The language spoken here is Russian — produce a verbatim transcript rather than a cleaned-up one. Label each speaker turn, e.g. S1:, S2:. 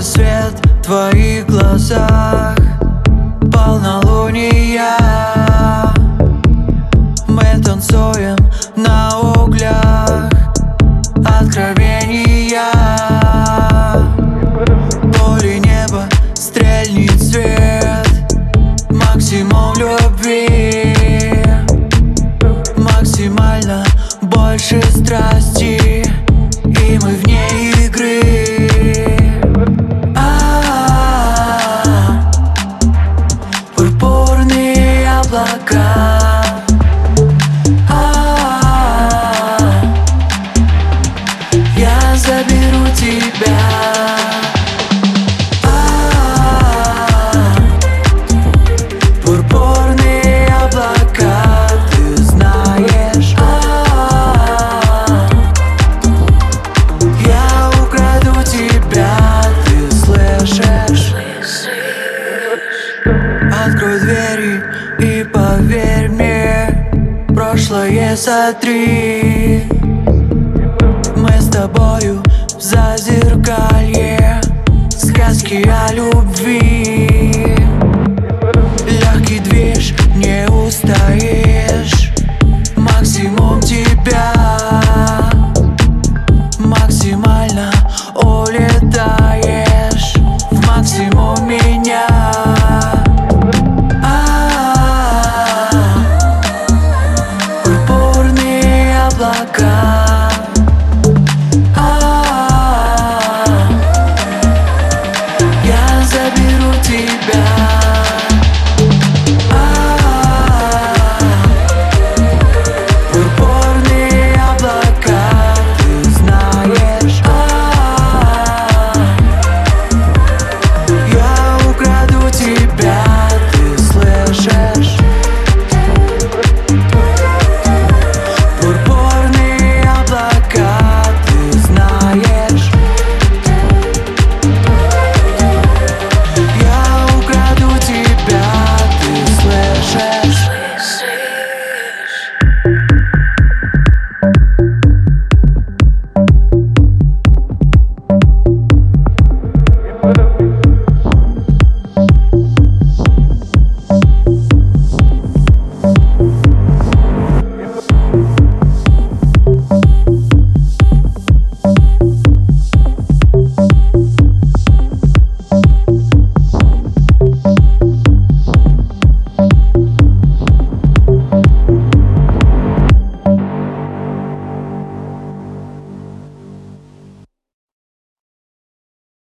S1: свет в твоих глазах, полнолуния. Мы танцуем на углях, откровения. Поле неба, стрельнет свет, максимум любви, максимально больше страсти, и мы вне игры. А-а-а, пурпурные облака. А-а-а, я заберу тебя. Открой двери и поверь мне, прошлое сотри. Мы с тобою в зазеркалье, сказки о любви. Легкий движ, не устоишь, максимум тебя, максимально улетай.